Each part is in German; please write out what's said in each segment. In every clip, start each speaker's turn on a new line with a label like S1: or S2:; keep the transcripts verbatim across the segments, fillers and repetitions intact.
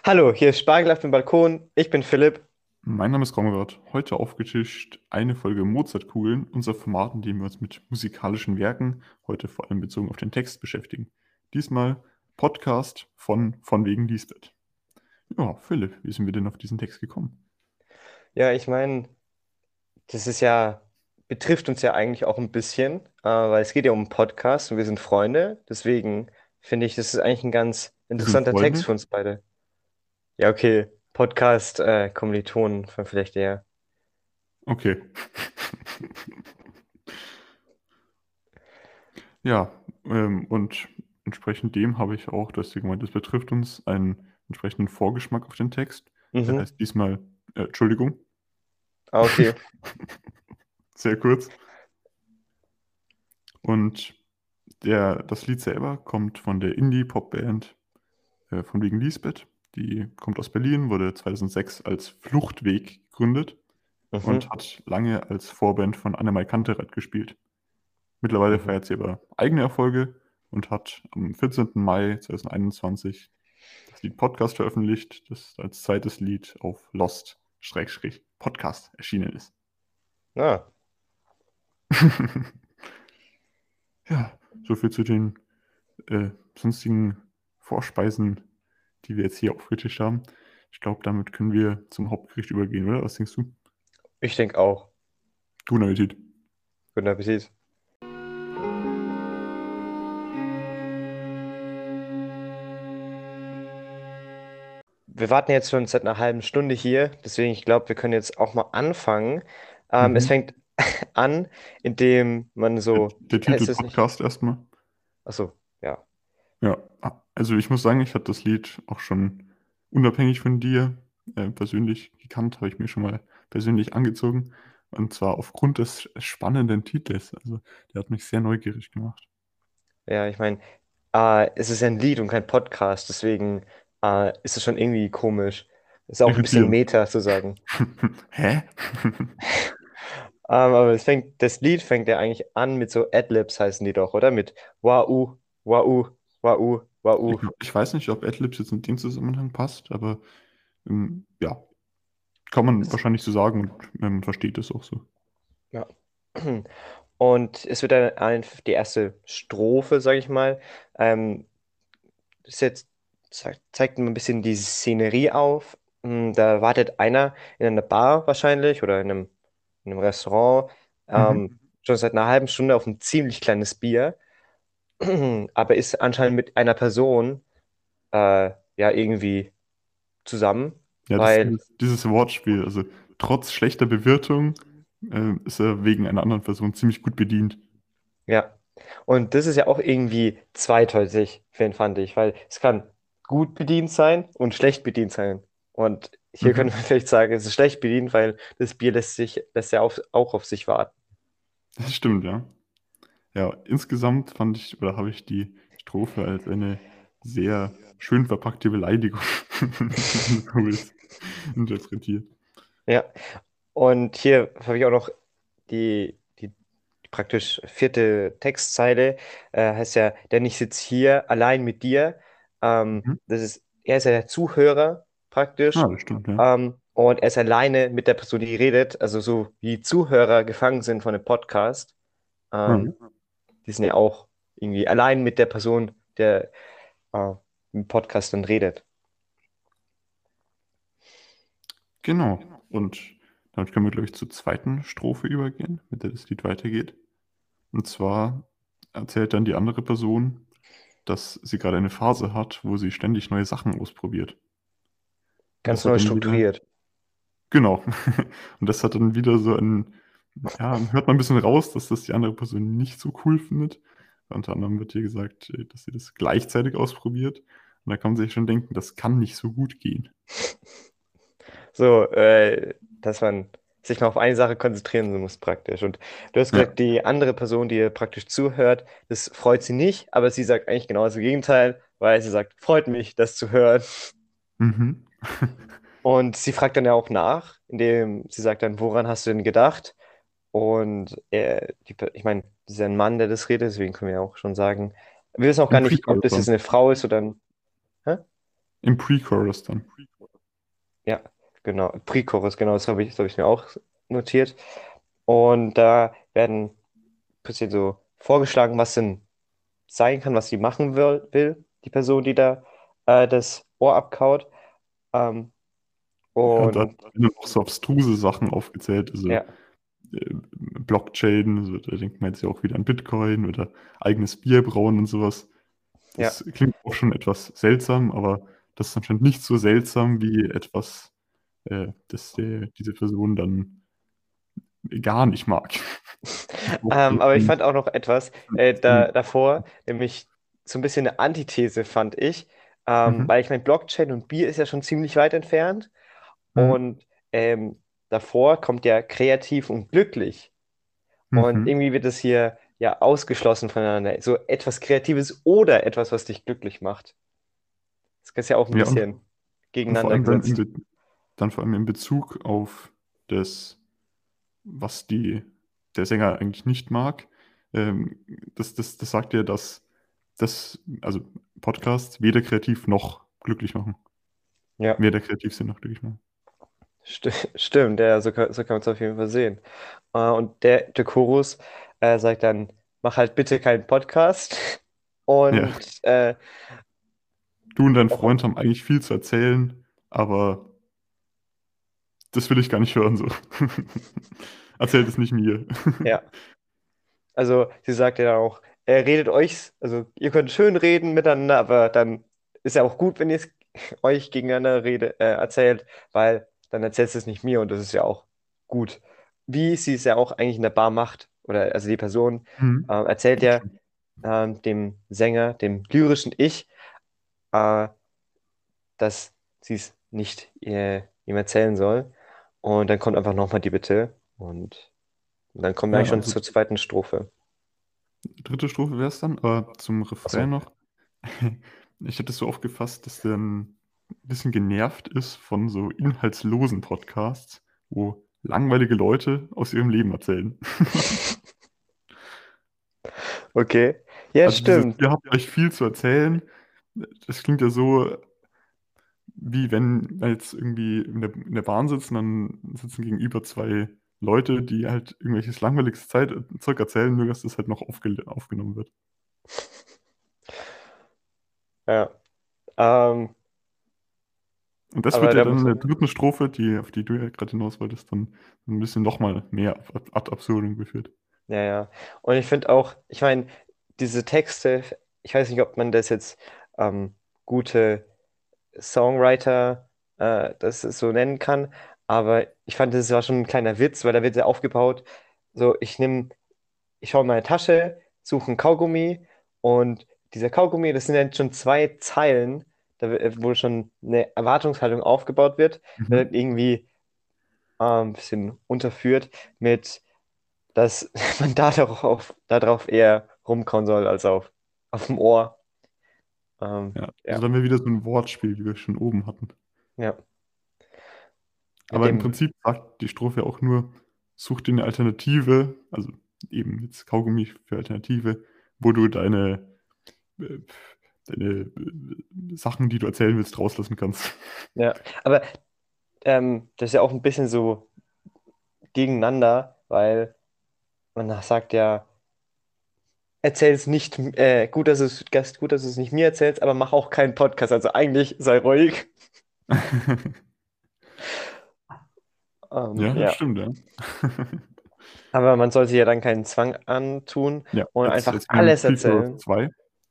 S1: Hallo, hier ist Spargel auf dem Balkon. Ich bin Philipp.
S2: Mein Name ist Konrad. Heute aufgetischt eine Folge Mozartkugeln, unser Format, in dem wir uns mit musikalischen Werken, heute vor allem bezogen auf den Text, beschäftigen. Diesmal Podcast von Von wegen Lisbeth. Ja, Philipp, wie sind wir denn auf diesen Text gekommen?
S1: Ja, ich meine, das ist ja, betrifft uns ja eigentlich auch ein bisschen, äh, weil es geht ja um einen Podcast und wir sind Freunde. Deswegen finde ich, das ist eigentlich ein ganz
S2: Wir sind
S1: interessanter Text
S2: Freunde?
S1: für uns beide. Ja, okay, Podcast, äh, Kommilitonen vielleicht eher.
S2: Okay. Ja, ähm, und entsprechend dem habe ich auch, dass du gemeint, das betrifft uns, einen entsprechenden Vorgeschmack auf den Text. Der
S1: Mhm.
S2: heißt diesmal, äh, Entschuldigung,
S1: Ah, okay.
S2: sehr kurz. Und der, das Lied selber kommt von der Indie-Pop-Band äh, von wegen Lisbeth. Die kommt aus Berlin, wurde zweitausendsechs als Fluchtweg gegründet und
S1: Mhm.
S2: hat lange als Vorband von Annemai Kantereit gespielt. Mittlerweile
S1: Mhm.
S2: feiert sie aber eigene Erfolge und hat am vierzehnten Mai zweitausendeinundzwanzig das Lied Podcast veröffentlicht, das als zweites Lied auf Lost-Podcast erschienen ist.
S1: Ah,
S2: Ja, soviel zu den äh, sonstigen Vorspeisen, die wir jetzt hier aufgetischt haben. Ich glaube, damit können wir zum Hauptgericht übergehen, oder? Was denkst du?
S1: ich denke auch.
S2: Guten Appetit.
S1: Guten Appetit. Wir warten jetzt schon seit einer halben Stunde hier, deswegen ich glaube, wir können jetzt auch mal anfangen. Ähm, es
S2: Mhm.
S1: fängt an, indem man
S2: Der,
S1: so,
S2: der
S1: wie
S2: Titel
S1: heißt das nicht?
S2: Podcast erstmal.
S1: Achso, ja.
S2: Ja, also ich muss sagen, ich hatte das Lied auch schon unabhängig von dir äh, persönlich gekannt, habe ich mir schon mal persönlich angezogen. Und zwar aufgrund des spannenden Titels. Also der hat mich sehr neugierig gemacht.
S1: Ja, ich meine, äh, es ist ja ein Lied und kein Podcast, deswegen äh, ist es schon irgendwie komisch. Ist auch ein bisschen
S2: Irritierend.
S1: Meta zu sagen.
S2: Hä?
S1: Ähm, aber es fängt, das Lied fängt ja eigentlich an mit so Adlibs heißen die doch, oder? Mit Wau, Wau, Wau,
S2: Ich,
S1: Wau.
S2: ich weiß nicht, ob Adlibs jetzt in dem Zusammenhang passt, aber ähm, ja, kann man
S1: Das,
S2: wahrscheinlich so sagen und äh, man versteht es auch so.
S1: ja. Und es wird dann ein, die erste Strophe, sage ich mal, ähm, das jetzt zeigt, zeigt mir ein bisschen die Szenerie auf. Hm, Da wartet einer in einer Bar wahrscheinlich oder in einem, in einem Restaurant,
S2: Mhm.
S1: ähm, schon seit einer halben Stunde auf ein ziemlich kleines Bier, aber ist anscheinend mit einer Person äh, ja irgendwie zusammen,
S2: Ja, das,
S1: weil,
S2: dieses Wortspiel, also trotz schlechter Bewirtung äh, ist er wegen einer anderen Person ziemlich gut bedient.
S1: ja. Und das ist ja auch irgendwie zweideutig, find- fand ich, weil es kann gut bedient sein und schlecht bedient sein. Und hier
S2: Mhm.
S1: könnte man vielleicht sagen, es ist schlecht bedient, weil das Bier lässt sich, lässt ja auf, auch auf sich warten.
S2: Das stimmt, ja. Ja, insgesamt fand ich, oder habe ich die Strophe als eine sehr schön verpackte Beleidigung, wenn du so willst, interpretiert.
S1: Ja. Und hier habe ich auch noch die, die praktisch vierte Textzeile, äh, heißt ja, denn ich sitze hier allein mit dir. Ähm,
S2: Mhm.
S1: das ist, er ist ja der Zuhörer
S2: Ah,
S1: praktisch.
S2: das stimmt, ja.
S1: Ähm, und er ist alleine mit der Person, die redet, also so wie Zuhörer gefangen sind von einem Podcast.
S2: Mhm.
S1: Ähm, die sind ja auch irgendwie allein mit der Person, der äh, im Podcast dann redet.
S2: Genau. Und damit können wir, glaube ich, zur zweiten Strophe übergehen, mit der das Lied weitergeht. Und zwar erzählt dann die andere Person, dass sie gerade eine Phase hat, wo sie ständig neue Sachen ausprobiert. Und
S1: Ganz
S2: das hat
S1: neu
S2: dann wieder,
S1: strukturiert.
S2: genau. Und das hat dann wieder so ein, ja, hört man ein bisschen raus, dass das die andere Person nicht so cool findet. Unter anderem wird hier gesagt, äh, dass sie das gleichzeitig ausprobiert. Und da kann man sich schon denken, das kann nicht so gut gehen.
S1: So, äh, dass man sich mal auf eine Sache konzentrieren muss praktisch. Und du hast
S2: Ja.
S1: gesagt, die andere Person, die ihr praktisch zuhört, das freut sie nicht, aber sie sagt eigentlich genau das Gegenteil, weil sie sagt, freut mich, das zu hören.
S2: Mhm.
S1: Und sie fragt dann ja auch nach, indem sie sagt dann, woran hast du denn gedacht? Und er, die, Pe- ich meine, das ist ja ein Mann, der das redet, deswegen können wir ja auch schon sagen, wir wissen auch gar
S2: Im
S1: nicht, ob das jetzt
S2: Primärrefrain.
S1: eine Frau ist oder ein, hä?
S2: Im Pre-Chorus dann.
S1: Ja, genau. Pre-Chorus, genau, das habe ich, das hab ich mir auch notiert. Und da werden ein bisschen so vorgeschlagen, was denn sein kann, was sie machen will, will die Person, die da äh, das Ohr abkaut. Ähm,
S2: Ja, und da
S1: und
S2: werden dann noch so abstruse Sachen aufgezählt, also
S1: ja,
S2: äh, Blockchain, also da denkt man jetzt ja auch wieder an Bitcoin oder eigenes Bier brauen und sowas.
S1: ja.
S2: Das klingt auch schon etwas seltsam, aber das ist anscheinend nicht so seltsam wie etwas, äh, das der, diese Person dann gar nicht mag. Auch
S1: Ähm, aber ich
S2: bisschen-
S1: fand auch noch etwas äh, da, davor, nämlich so ein bisschen eine Antithese, fand ich. Ähm,
S2: Mhm.
S1: weil ich meine, Blockchain und Bier ist ja schon ziemlich weit entfernt.
S2: Mhm.
S1: Und ähm, davor kommt ja kreativ und glücklich. Und
S2: Mhm.
S1: irgendwie wird es hier ja ausgeschlossen voneinander. So etwas Kreatives oder etwas, was dich glücklich macht. Das ist ja auch ein
S2: Ja, und,
S1: bisschen
S2: und vor
S1: gegeneinander
S2: allem dann, in
S1: gesetzt.
S2: Be dann vor allem in Bezug auf das, was die, der Sänger eigentlich nicht mag. Ähm, das, das, das sagt ja, dass das, also Podcasts weder kreativ noch glücklich machen.
S1: Ja,
S2: Weder kreativ sind noch glücklich machen.
S1: sti stimmt, ja, so kann, so kann man es auf jeden Fall sehen. Äh, und der, der Chorus äh, sagt dann, mach halt bitte keinen Podcast.
S2: Ja,
S1: Und äh,
S2: du und dein
S1: auch,
S2: Freund haben eigentlich viel zu erzählen, aber das will ich gar nicht hören so. Erzählt es nicht mir.
S1: ja, also sie sagt ja dann auch, äh, redet euch, also ihr könnt schön reden miteinander, aber dann ist ja auch gut, wenn ihr es euch gegeneinander rede, äh, erzählt, weil dann erzählst du es nicht mir und das ist ja auch gut. Wie sie es ja auch eigentlich in der Bar macht, oder also die Person
S2: Mhm.
S1: äh, erzählt
S2: Das
S1: ja
S2: stimmt.
S1: ähm, dem Sänger, dem lyrischen Ich, äh, dass sie es nicht äh, ihm erzählen soll. Und dann kommt einfach nochmal die Bitte und dann kommen wir
S2: Ja,
S1: eigentlich schon
S2: also
S1: zur zweiten Strophe.
S2: dritte Strophe wäre es dann, aber zum
S1: Achso.
S2: Refrain noch. Ich hätte es so aufgefasst, dass der ein bisschen genervt ist von so inhaltslosen Podcasts, wo langweilige Leute aus ihrem Leben erzählen.
S1: Okay. Ja,
S2: Also dieses,
S1: stimmt.
S2: ihr habt euch viel zu erzählen, das klingt ja so, wie wenn wir jetzt irgendwie in der, in der Bahn sitzen, dann sitzen gegenüber zwei Leute, die halt irgendwelches langweiliges Zeit, Zeug erzählen, nur dass das halt noch aufge, aufgenommen wird.
S1: Ja. Ähm,
S2: Und das wird
S1: aber
S2: ja
S1: da,
S2: dann in der dritten Strophe, die, auf die du ja gerade hinaus wolltest, dann ein bisschen nochmal mehr ad ad absurdum geführt.
S1: ja, ja. Und ich finde auch, ich meine, diese Texte, ich weiß nicht, ob man das jetzt ähm, gute Songwriter äh, das so nennen kann, aber ich fand, das war schon ein kleiner Witz, weil da wird ja aufgebaut, so, ich nehme, ich schaue in meine Tasche, suche ein Kaugummi und dieser Kaugummi, das sind dann schon zwei Zeilen, da, w- wo schon eine Erwartungshaltung aufgebaut wird,
S2: Mhm.
S1: wird irgendwie ähm, ein bisschen unterführt mit, dass man da darauf, darauf eher rumkauen soll als auf, auf dem Ohr. Ähm,
S2: Ja, also
S1: ja,
S2: dann wäre wieder so ein Wortspiel, wie wir schon oben hatten.
S1: ja, mit
S2: Aber im
S1: dem,
S2: Prinzip sagt die Strophe auch nur, such dir eine Alternative, also eben jetzt Kaugummi für Alternative, wo du deine, äh, deine äh, Sachen, die du erzählen willst, rauslassen kannst.
S1: ja, aber ähm, das ist ja auch ein bisschen so gegeneinander, weil man sagt ja, erzähl es nicht, äh, gut, dass es, Gast, gut, dass du es nicht mir erzählst, aber mach auch keinen Podcast, also eigentlich sei ruhig. Ähm,
S2: Ja, das
S1: ja,
S2: stimmt, ja.
S1: aber man soll sich ja dann keinen Zwang antun
S2: Ja,
S1: und
S2: jetzt,
S1: einfach
S2: jetzt wir haben
S1: alles
S2: Pre-Chorus
S1: erzählen.
S2: zwei.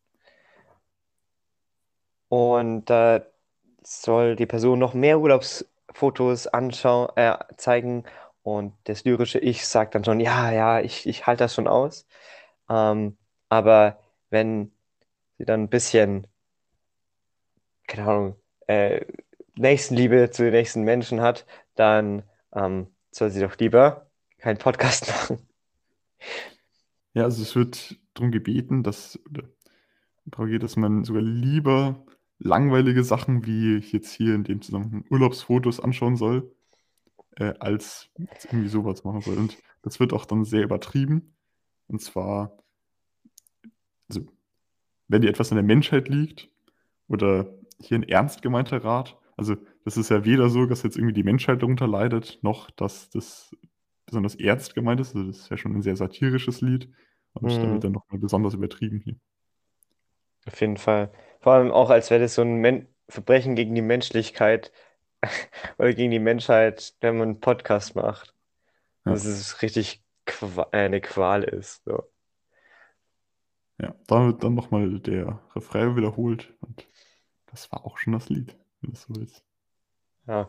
S1: Und da soll die Person noch mehr Urlaubsfotos anschauen, äh, zeigen. Und das lyrische Ich sagt dann schon, ja, ja, ich, ich halte das schon aus. Ähm, aber wenn sie dann ein bisschen, keine Ahnung, äh, Nächstenliebe zu den nächsten Menschen hat, dann ähm, soll sie doch lieber keinen Podcast machen.
S2: Ja, also es wird darum gebeten, dass, oder darum geht, dass man sogar lieber langweilige Sachen wie jetzt hier in dem Zusammenhang Urlaubsfotos anschauen soll, äh, als jetzt irgendwie sowas machen soll. Und das wird auch dann sehr übertrieben. Und zwar, also wenn dir etwas an der Menschheit liegt oder hier ein ernst gemeinter Rat. Also, das ist ja weder so, dass jetzt irgendwie die Menschheit darunter leidet, noch dass das besonders ernst gemeint ist. Also, das ist ja schon ein sehr satirisches Lied und da wird
S1: Mhm.
S2: dann noch mal besonders übertrieben hier.
S1: Auf jeden Fall. Vor allem auch, als wäre das so ein Men Verbrechen gegen die Menschlichkeit oder gegen die Menschheit, wenn man einen Podcast macht.
S2: Ja,
S1: Dass es richtig Qua äh, eine Qual ist. So.
S2: ja. Da wird dann noch mal der Refrain wiederholt und das war auch schon das Lied, wenn das so ist.
S1: Ja.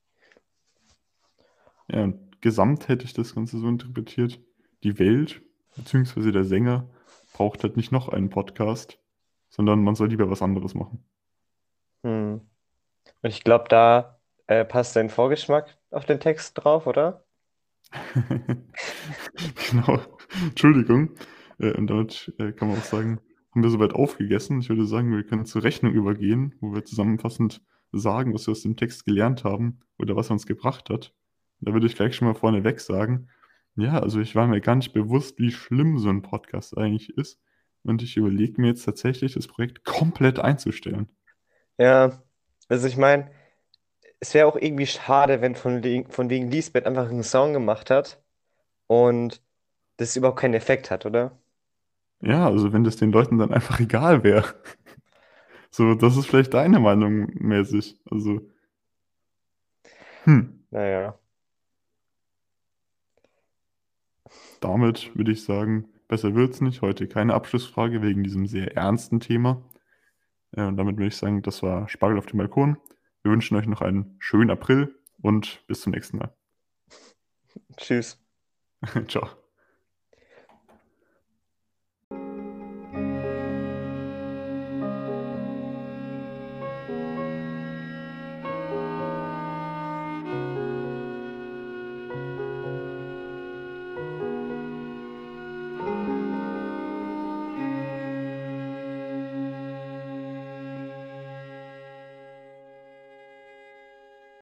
S2: Ja, und gesamt hätte ich das Ganze so interpretiert: Die Welt beziehungsweise der Sänger braucht halt nicht noch einen Podcast, sondern man soll lieber was anderes machen.
S1: Hm. Und ich glaube, da äh, passt dein Vorgeschmack auf den Text drauf, oder?
S2: Genau. Entschuldigung. Äh, und damit, äh, kann man auch sagen, haben wir soweit aufgegessen. Ich würde sagen, wir können zur Rechnung übergehen, wo wir zusammenfassend sagen, was wir aus dem Text gelernt haben oder was er uns gebracht hat. Da würde ich gleich schon mal vorneweg sagen, ja, also ich war mir gar nicht bewusst, wie schlimm so ein Podcast eigentlich ist. Und ich überlege mir jetzt tatsächlich, das Projekt komplett einzustellen.
S1: Ja. Also ich meine, es wäre auch irgendwie schade, wenn von, le- von wegen Lisbeth einfach einen Song gemacht hat und das überhaupt keinen Effekt hat, oder?
S2: Ja, also wenn das den Leuten dann einfach egal wäre. So, das ist vielleicht deine Meinung mäßig. Also, hm.
S1: Naja.
S2: Damit würde ich sagen, besser wird's nicht. Heute keine Abschlussfrage wegen diesem sehr ernsten Thema. Äh, und damit würde ich sagen, das war Spargel auf dem Balkon. Wir wünschen euch noch einen schönen April und bis zum nächsten Mal.
S1: Tschüss.
S2: Ciao.